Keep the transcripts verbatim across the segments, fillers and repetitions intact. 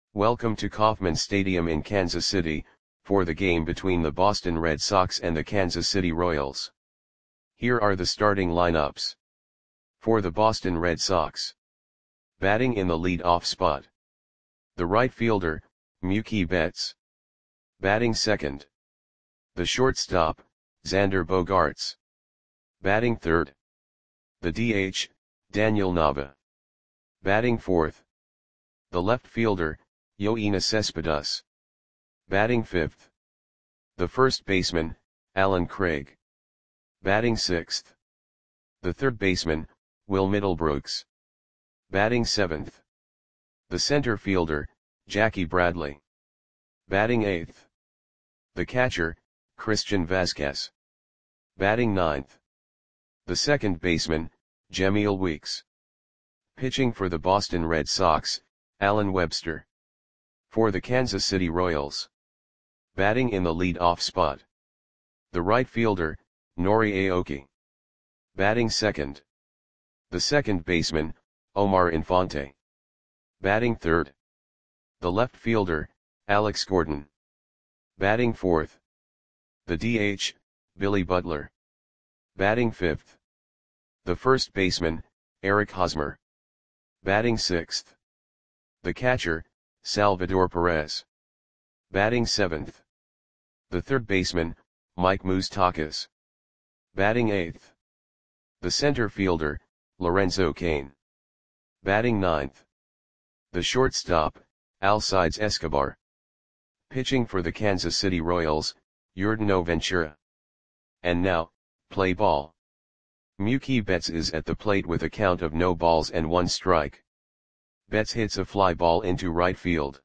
Welcome to Kauffman Stadium in Kansas City, for the game between the Boston Red Sox and the Kansas City Royals. Here are the starting lineups. For the Boston Red Sox. Batting in the lead-off spot. The right fielder, Mookie Betts. Batting second. The shortstop, Xander Bogaerts. Batting third. The D H, Daniel Nava. Batting fourth. The left fielder, Yoenis Cespedes. Batting fifth. The first baseman, Allen Craig. Batting sixth. The third baseman, Will Middlebrooks. Batting seventh. The center fielder, Jackie Bradley. Batting eighth. The catcher, Christian Vazquez. Batting ninth. The second baseman, Jemile Weeks. Pitching for the Boston Red Sox, Allen Webster. For the Kansas City Royals. Batting in the lead-off spot. The right fielder, Nori Aoki. Batting second. The second baseman, Omar Infante. Batting third. The left fielder, Alex Gordon. Batting fourth. The D H, Billy Butler. Batting fifth. The first baseman, Eric Hosmer. Batting sixth. The catcher, Salvador Perez. Batting seventh. The third baseman, Mike Moustakas. Batting eighth. The center fielder, Lorenzo Cain. Batting ninth. The shortstop, Alcides Escobar. Pitching for the Kansas City Royals, Yordan Ventura. And now, play ball. Mookie Betts is at the plate with a count of no balls and one strike. Betts hits a fly ball into right field.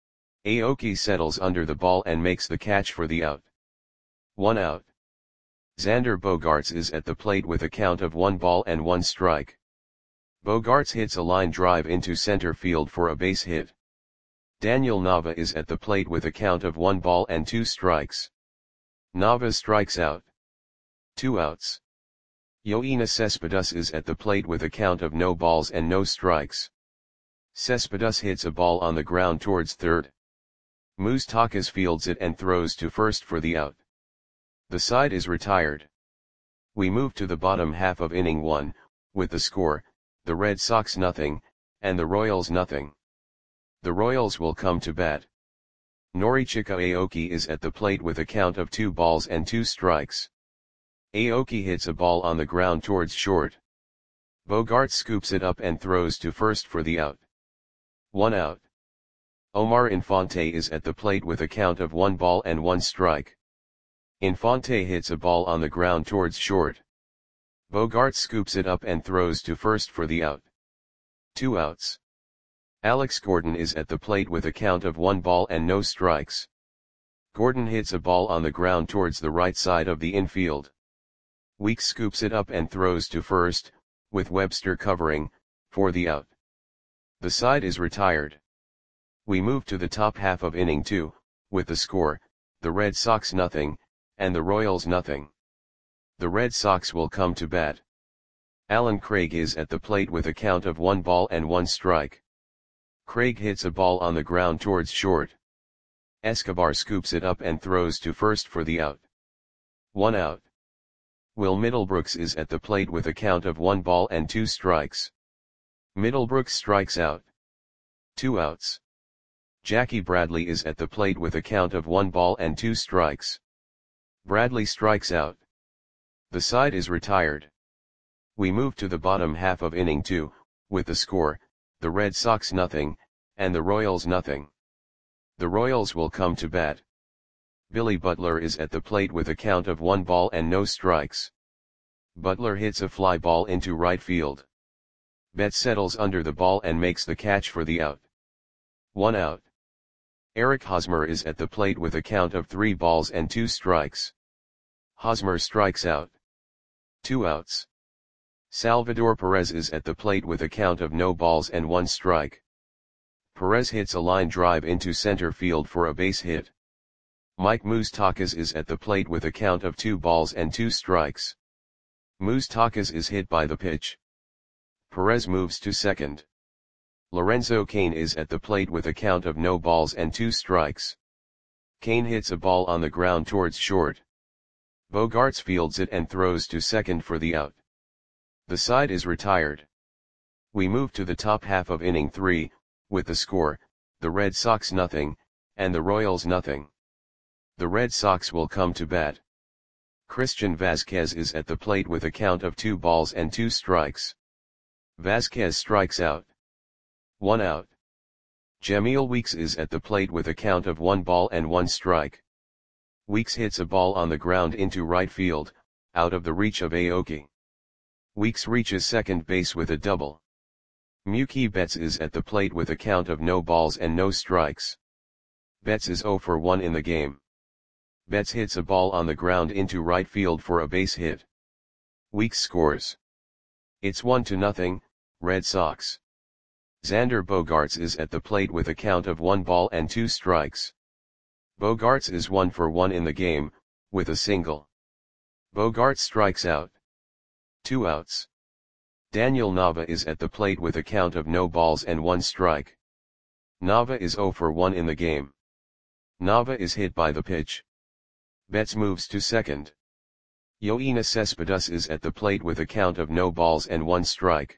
Aoki settles under the ball and makes the catch for the out. One out. Xander Bogaerts is at the plate with a count of one ball and one strike. Bogaerts hits a line drive into center field for a base hit. Daniel Nava is at the plate with a count of one ball and two strikes. Nava strikes out. Two outs. Yoenis Cespedes is at the plate with a count of no balls and no strikes. Cespedes hits a ball on the ground towards third. Moustakas fields it and throws to first for the out. The side is retired. We move to the bottom half of inning one, with the score, the Red Sox nothing, and the Royals nothing. The Royals will come to bat. Norichika Aoki is at the plate with a count of two balls and two strikes. Aoki hits a ball on the ground towards short. Bogaerts scoops it up and throws to first for the out. One out. Omar Infante is at the plate with a count of one ball and one strike. Infante hits a ball on the ground towards short. Bogaerts scoops it up and throws to first for the out. Two outs. Alex Gordon is at the plate with a count of one ball and no strikes. Gordon hits a ball on the ground towards the right side of the infield. Weeks scoops it up and throws to first, with Webster covering, for the out. The side is retired. We move to the top half of inning two, with the score, the Red Sox nothing, and the Royals nothing. The Red Sox will come to bat. Allen Craig is at the plate with a count of one ball and one strike. Craig hits a ball on the ground towards short. Escobar scoops it up and throws to first for the out. One out. Will Middlebrooks is at the plate with a count of one ball and two strikes. Middlebrooks strikes out. Two outs. Jackie Bradley is at the plate with a count of one ball and two strikes. Bradley strikes out. The side is retired. We move to the bottom half of inning two, with the score, the Red Sox nothing, and the Royals nothing. The Royals will come to bat. Billy Butler is at the plate with a count of one ball and no strikes. Butler hits a fly ball into right field. Betts settles under the ball and makes the catch for the out. One out. Eric Hosmer is at the plate with a count of three balls and two strikes. Hosmer strikes out. Two outs. Salvador Perez is at the plate with a count of no balls and one strike. Perez hits a line drive into center field for a base hit. Mike Moustakas is at the plate with a count of two balls and two strikes. Moustakas is hit by the pitch. Perez moves to second. Lorenzo Cain is at the plate with a count of no balls and two strikes. Cain hits a ball on the ground towards short. Bogaerts fields it and throws to second for the out. The side is retired. We move to the top half of inning three, with the score, the Red Sox nothing, and the Royals nothing. The Red Sox will come to bat. Christian Vázquez is at the plate with a count of two balls and two strikes. Vázquez strikes out. One out. Jemile Weeks is at the plate with a count of one ball and one strike. Weeks hits a ball on the ground into right field, out of the reach of Aoki. Weeks reaches second base with a double. Mookie Betts is at the plate with a count of no balls and no strikes. Betts is zero for one in the game. Betts hits a ball on the ground into right field for a base hit. Weeks scores. It's one to nothing, Red Sox. Xander Bogaerts is at the plate with a count of one ball and two strikes. Bogaerts is one for one in the game, with a single. Bogaerts strikes out. Two outs. Daniel Nava is at the plate with a count of no balls and one strike. Nava is zero for one in the game. Nava is hit by the pitch. Betts moves to second. Yoenis Cespedes is at the plate with a count of no balls and one strike.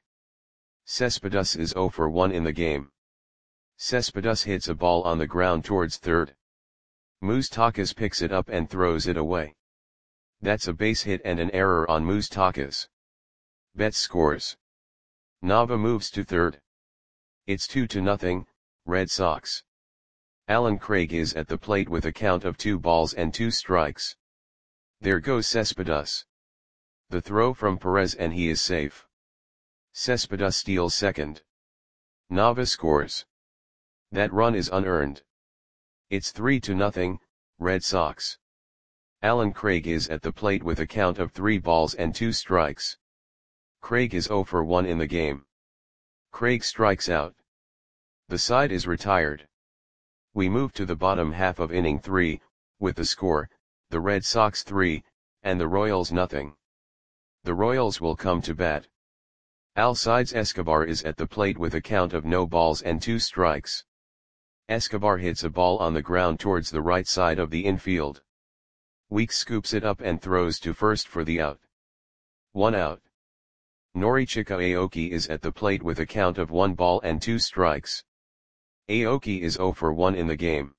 Cespedes is zero for one in the game. Cespedes hits a ball on the ground towards third. Moustakas picks it up and throws it away. That's a base hit and an error on Moustakas. Betts scores. Nava moves to third. It's two to nothing, Red Sox. Alan Craig is at the plate with a count of two balls and two strikes. There goes Cespedes. The throw from Perez and he is safe. Cespedes steals second. Nava scores. That run is unearned. It's three to nothing, Red Sox. Alan Craig is at the plate with a count of three balls and two strikes. Craig is zero for one in the game. Craig strikes out. The side is retired. We move to the bottom half of inning three, with the score, the Red Sox three, and the Royals nothing. The Royals will come to bat. Alcides Escobar is at the plate with a count of no balls and two strikes. Escobar hits a ball on the ground towards the right side of the infield. Weeks scoops it up and throws to first for the out. One out. Norichika Aoki is at the plate with a count of one ball and two strikes. Aoki is zero for one in the game.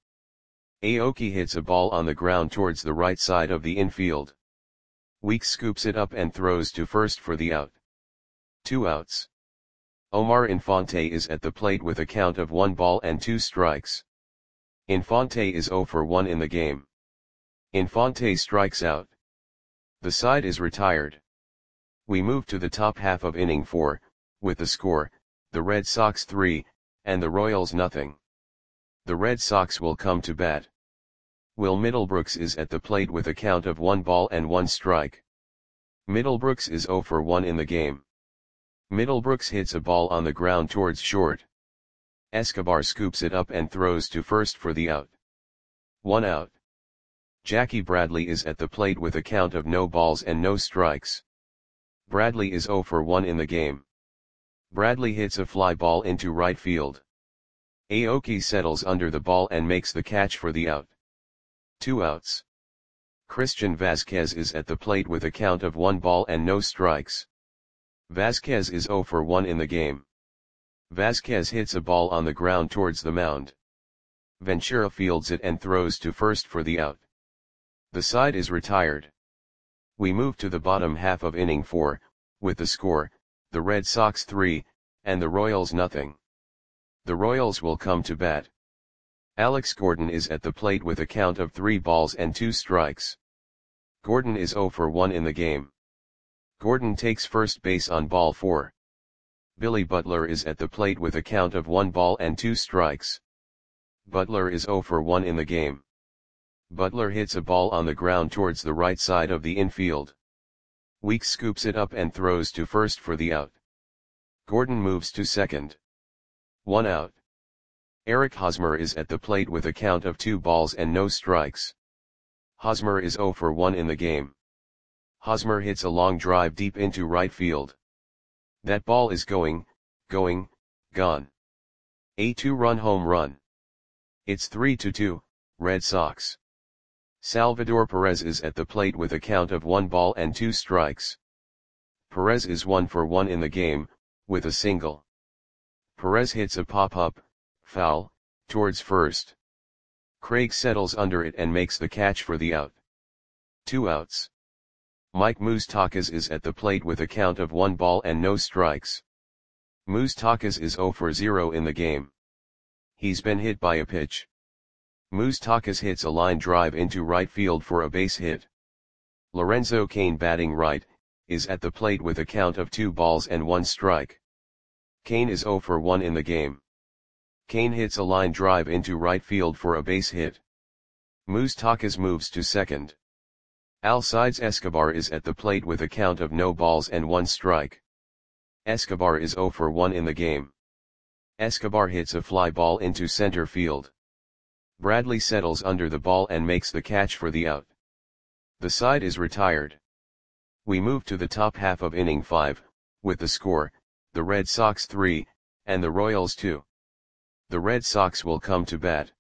Aoki hits a ball on the ground towards the right side of the infield. Weeks scoops it up and throws to first for the out. Two outs. Omar Infante is at the plate with a count of one ball and two strikes. Infante is zero for one in the game. Infante strikes out. The side is retired. We move to the top half of inning four, with the score, the Red Sox three, and the Royals nothing. The Red Sox will come to bat. Will Middlebrooks is at the plate with a count of one ball and one strike. Middlebrooks is zero for one in the game. Middlebrooks hits a ball on the ground towards short. Escobar scoops it up and throws to first for the out. One out. Jackie Bradley is at the plate with a count of no balls and no strikes. Bradley is zero for one in the game. Bradley hits a fly ball into right field. Aoki settles under the ball and makes the catch for the out. Two outs. Christian Vázquez is at the plate with a count of one ball and no strikes. Vázquez is zero for one in the game. Vázquez hits a ball on the ground towards the mound. Ventura fields it and throws to first for the out. The side is retired. We move to the bottom half of inning four, with the score, the Red Sox three, and the Royals nothing. The Royals will come to bat. Alex Gordon is at the plate with a count of three balls and two strikes. Gordon is zero for one in the game. Gordon takes first base on ball four. Billy Butler is at the plate with a count of one ball and two strikes. Butler is zero for one in the game. Butler hits a ball on the ground towards the right side of the infield. Weeks scoops it up and throws to first for the out. Gordon moves to second. One out. Eric Hosmer is at the plate with a count of two balls and no strikes. Hosmer is zero for one in the game. Hosmer hits a long drive deep into right field. That ball is going, going, gone. A two-run home run. It's three to two, Red Sox. Salvador Perez is at the plate with a count of one ball and two strikes. Perez is one for one in the game, with a single. Perez hits a pop-up, foul, towards first. Craig settles under it and makes the catch for the out. Two outs. Mike Moustakas is at the plate with a count of one ball and no strikes. Moustakas is zero for zero in the game. He's been hit by a pitch. Moustakas hits a line drive into right field for a base hit. Lorenzo Cain, batting right, is at the plate with a count of two balls and one strike. Cain is zero for one in the game. Cain hits a line drive into right field for a base hit. Moustakas moves to second. Alcides Escobar is at the plate with a count of no balls and one strike. Escobar is zero for one in the game. Escobar hits a fly ball into center field. Bradley settles under the ball and makes the catch for the out. The side is retired. We move to the top half of inning five, with the score, the Red Sox three, and the Royals two. The Red Sox will come to bat.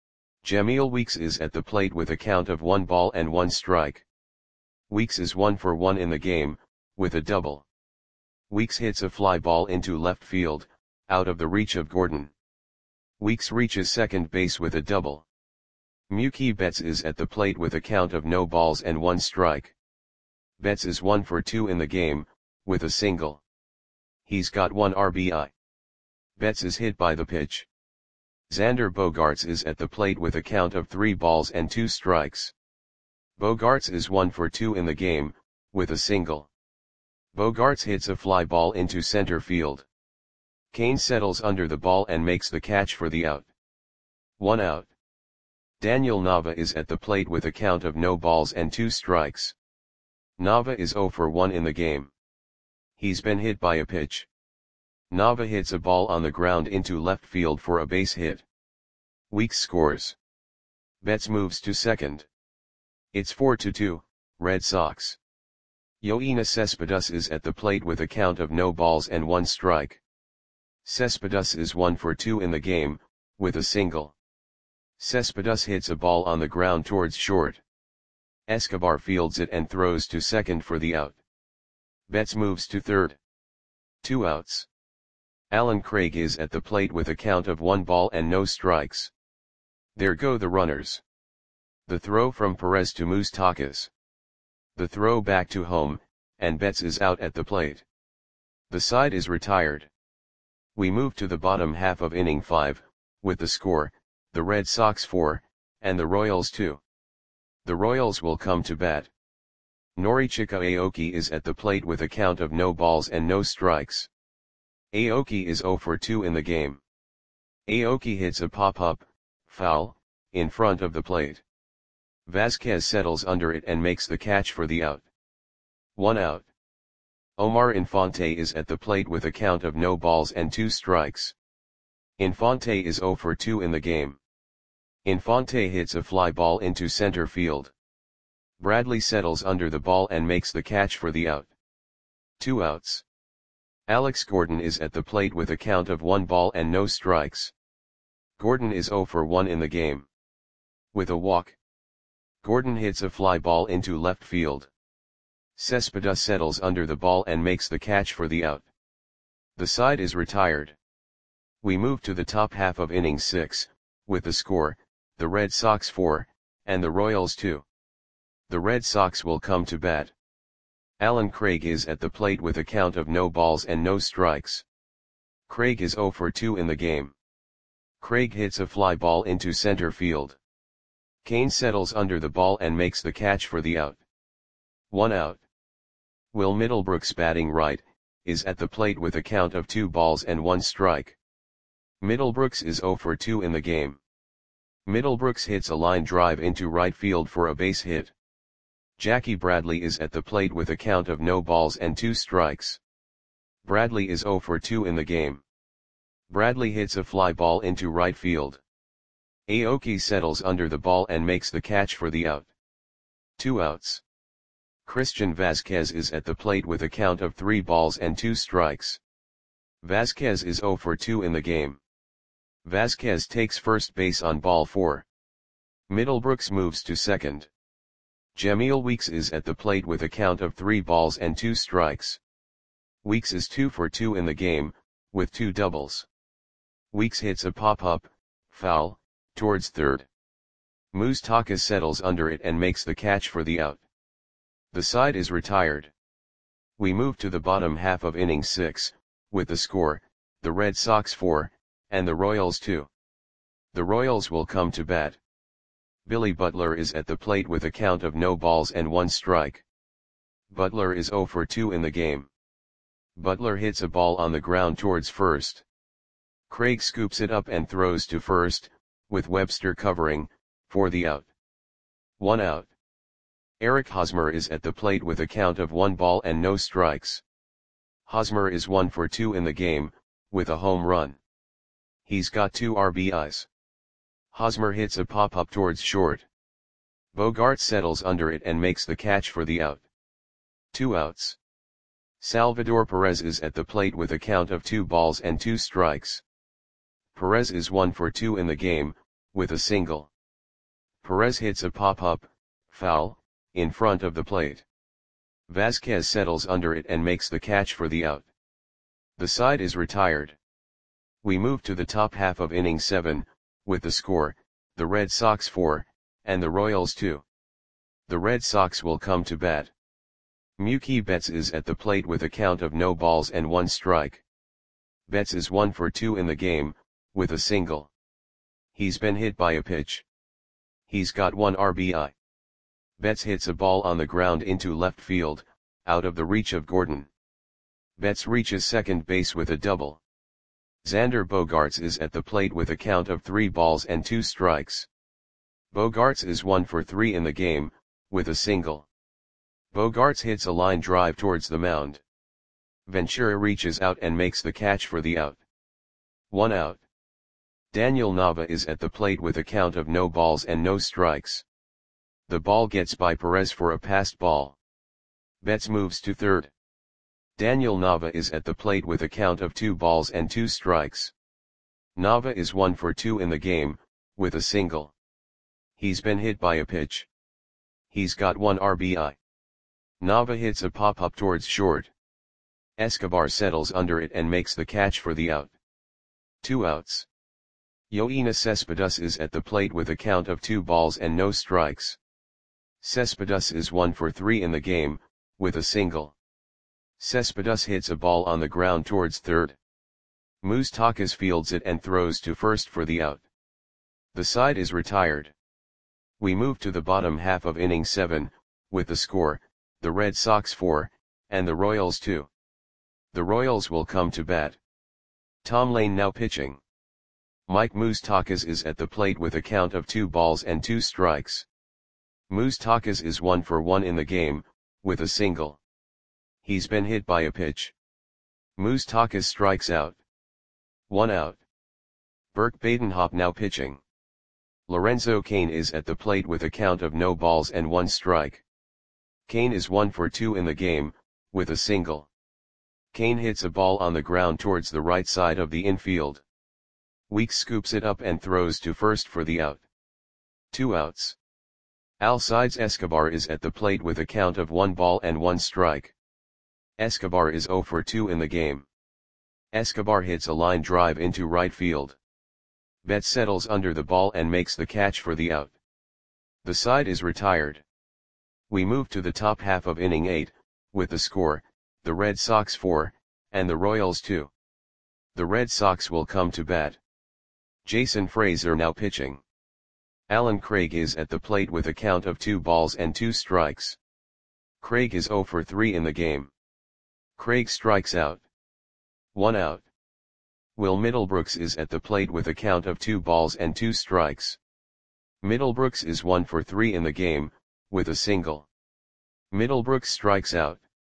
Jamil Weeks is at the plate with a count of one ball and one strike. Weeks is one for one in the game, with a double. Weeks hits a fly ball into left field, out of the reach of Gordon. Weeks reaches second base with a double. Mookie Betts is at the plate with a count of no balls and one strike. Betts is one for two in the game, with a single. He's got one R B I. Betts is hit by the pitch. Xander Bogaerts is at the plate with a count of three balls and two strikes. Bogaerts is one for two in the game, with a single. Bogaerts hits a fly ball into center field. Cain settles under the ball and makes the catch for the out. One out. Daniel Nava is at the plate with a count of no balls and two strikes. Nava is zero for one in the game. He's been hit by a pitch. Nava hits a ball on the ground into left field for a base hit. Weeks scores. Betts moves to second. It's four to two, Red Sox. Yoenis Cespedes is at the plate with a count of no balls and one strike. Cespedes is one for two in the game, with a single. Cespedes hits a ball on the ground towards short. Escobar fields it and throws to second for the out. Betts moves to third. Two outs. Alan Craig is at the plate with a count of one ball and no strikes. There go the runners. The throw from Perez to Moustakas. The throw back to home, and Betts is out at the plate. The side is retired. We move to the bottom half of inning five, with the score, the Red Sox four, and the Royals two. The Royals will come to bat. Norichika Aoki is at the plate with a count of no balls and no strikes. Aoki is zero for two in the game. Aoki hits a pop-up, foul, in front of the plate. Vasquez settles under it and makes the catch for the out. One out. Omar Infante is at the plate with a count of no balls and two strikes. Infante is zero for two in the game. Infante hits a fly ball into center field. Bradley settles under the ball and makes the catch for the out. Two outs. Alex Gordon is at the plate with a count of one ball and no strikes. Gordon is zero for one in the game. With a walk. Gordon hits a fly ball into left field. Cespedes settles under the ball and makes the catch for the out. The side is retired. We move to the top half of inning six, with the score, the Red Sox four, and the Royals two. The Red Sox will come to bat. Alan Craig is at the plate with a count of no balls and no strikes. Craig is zero for two in the game. Craig hits a fly ball into center field. Cain settles under the ball and makes the catch for the out. One out. Will Middlebrooks, batting right, is at the plate with a count of two balls and one strike. Middlebrooks is zero for two in the game. Middlebrooks hits a line drive into right field for a base hit. Jackie Bradley is at the plate with a count of no balls and two strikes. Bradley is zero for two in the game. Bradley hits a fly ball into right field. Aoki settles under the ball and makes the catch for the out. Two outs. Christian Vasquez is at the plate with a count of three balls and two strikes. Vasquez is zero for two in the game. Vasquez takes first base on ball four. Middlebrooks moves to second. Jamil Weeks is at the plate with a count of three balls and two strikes. Weeks is two for two in the game, with two doubles. Weeks hits a pop-up, foul, towards third. Moustakas settles under it and makes the catch for the out. The side is retired. We move to the bottom half of inning six, with the score, the Red Sox four, and the Royals two. The Royals will come to bat. Billy Butler is at the plate with a count of no balls and one strike. Butler is zero for two in the game. Butler hits a ball on the ground towards first. Craig scoops it up and throws to first, with Webster covering, for the out. One out. Eric Hosmer is at the plate with a count of one ball and no strikes. Hosmer is one for two in the game, with a home run. He's got two R B Is. Hosmer hits a pop-up towards short. Bogart settles under it and makes the catch for the out. Two outs. Salvador Perez is at the plate with a count of two balls and two strikes. Perez is one for two in the game, with a single. Perez hits a pop-up, foul, in front of the plate. Vasquez settles under it and makes the catch for the out. The side is retired. We move to the top half of inning seven, with the score, the Red Sox four, and the Royals two. The Red Sox will come to bat. Mookie Betts is at the plate with a count of no balls and one strike. Betts is one for two in the game, with a single. He's been hit by a pitch. He's got one R B I. Betts hits a ball on the ground into left field, out of the reach of Gordon. Betts reaches second base with a double. Xander Bogaerts is at the plate with a count of three balls and two strikes. Bogaerts is one for three in the game, with a single. Bogaerts hits a line drive towards the mound. Ventura reaches out and makes the catch for the out. One out. Daniel Nava is at the plate with a count of no balls and no strikes. The ball gets by Perez for a passed ball. Betts moves to third. Daniel Nava is at the plate with a count of two balls and two strikes. Nava is one for two in the game, with a single. He's been hit by a pitch. He's got one R B I. Nava hits a pop-up towards short. Escobar settles under it and makes the catch for the out. Two outs. Yoenis Cespedes is at the plate with a count of two balls and no strikes. Cespedes is one for three in the game, with a single. Cespedes hits a ball on the ground towards third. Moustakas fields it and throws to first for the out. The side is retired. We move to the bottom half of inning seven, with the score, the Red Sox four, and the Royals two. The Royals will come to bat. Tom Lane now pitching. Mike Moustakas is at the plate with a count of two balls and two strikes. Moustakas is one for one in the game, with a single. He's been hit by a pitch. Moustakas strikes out. One out. Burke Badenhop now pitching. Lorenzo Cain is at the plate with a count of no balls and one strike. Cain is one for two in the game, with a single. Cain hits a ball on the ground towards the right side of the infield. Weeks scoops it up and throws to first for the out. Two outs. Alcides Escobar is at the plate with a count of one ball and one strike. Escobar is zero for two in the game. Escobar hits a line drive into right field. Betts settles under the ball and makes the catch for the out. The side is retired. We move to the top half of inning eight, with the score, the Red Sox four, and the Royals two. The Red Sox will come to bat. Jason Frazier now pitching. Alan Craig is at the plate with a count of two balls and two strikes. Craig is zero for three in the game. Craig strikes out. One out. Will Middlebrooks is at the plate with a count of two balls and two strikes. Middlebrooks is one for three in the game, with a single. Middlebrooks strikes out.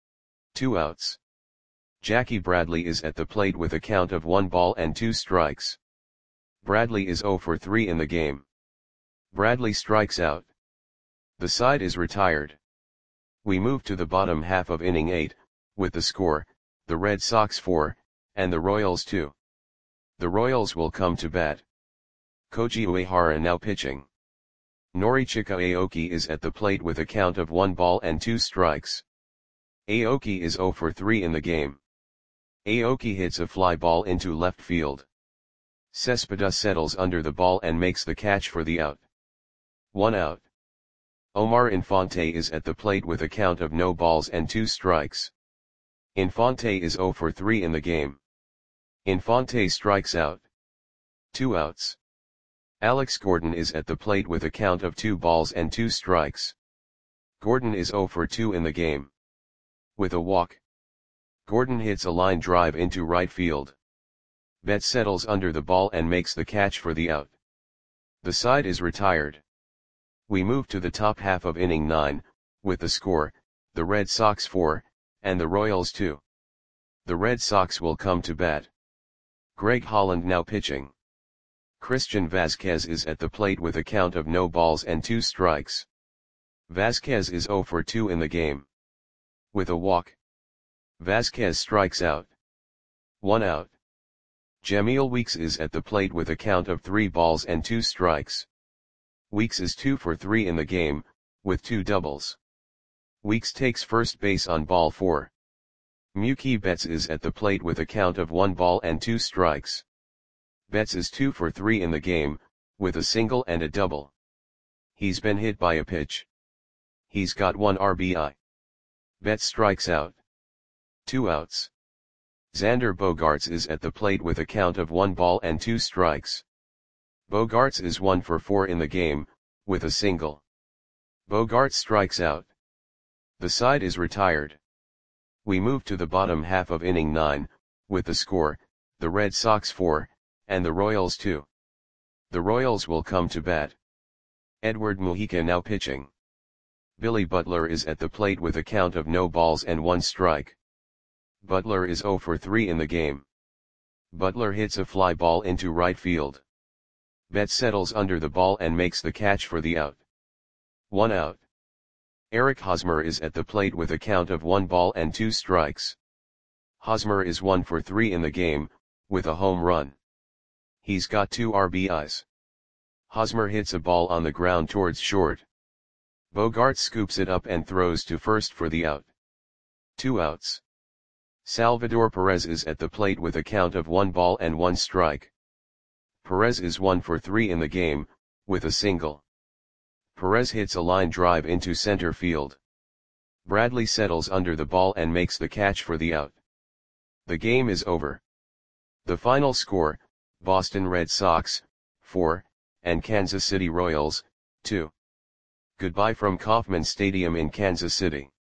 Two outs. Jackie Bradley is at the plate with a count of one ball and two strikes. Bradley is zero for three in the game. Bradley strikes out. The side is retired. We move to the bottom half of inning eight, with the score, the Red Sox four, and the Royals two. The Royals will come to bat. Koji Uehara now pitching. Norichika Aoki is at the plate with a count of one ball and two strikes. Aoki is zero for three in the game. Aoki hits a fly ball into left field. Cespedes settles under the ball and makes the catch for the out. One out. Omar Infante is at the plate with a count of no balls and two strikes. Infante is zero for three in the game. Infante strikes out. Two outs. Alex Gordon is at the plate with a count of two balls and two strikes. Gordon is zero for two in the game. With a walk. Gordon hits a line drive into right field. Betts settles under the ball and makes the catch for the out. The side is retired. We move to the top half of inning nine, with the score, the Red Sox four, and the Royals two. The Red Sox will come to bat. Greg Holland now pitching. Christian Vazquez is at the plate with a count of no balls and two strikes. Vazquez is zero for two in the game. With a walk. Vazquez strikes out. One out. Jamil Weeks is at the plate with a count of three balls and two strikes. Weeks is two for three in the game, with two doubles. Weeks takes first base on ball four. Mookie Betts is at the plate with a count of one ball and two strikes. Betts is two for three in the game, with a single and a double. He's been hit by a pitch. He's got one R B I. Betts strikes out. Two outs. Xander Bogaerts is at the plate with a count of one ball and two strikes. Bogaerts is one for four in the game, with a single. Bogaerts strikes out. The side is retired. We move to the bottom half of inning nine, with the score, the Red Sox four, and the Royals two. The Royals will come to bat. Edward Mujica now pitching. Billy Butler is at the plate with a count of no balls and one strike. Butler is zero for three in the game. Butler hits a fly ball into right field. Betts settles under the ball and makes the catch for the out. One out. Eric Hosmer is at the plate with a count of one ball and two strikes. Hosmer is one for three in the game, with a home run. He's got two R B Is. Hosmer hits a ball on the ground towards short. Bogaerts scoops it up and throws to first for the out. Two outs. Salvador Perez is at the plate with a count of one ball and one strike. Perez is one for three in the game, with a single. Perez hits a line drive into center field. Bradley settles under the ball and makes the catch for the out. The game is over. The final score, Boston Red Sox, four, and Kansas City Royals, two. Goodbye from Kauffman Stadium in Kansas City.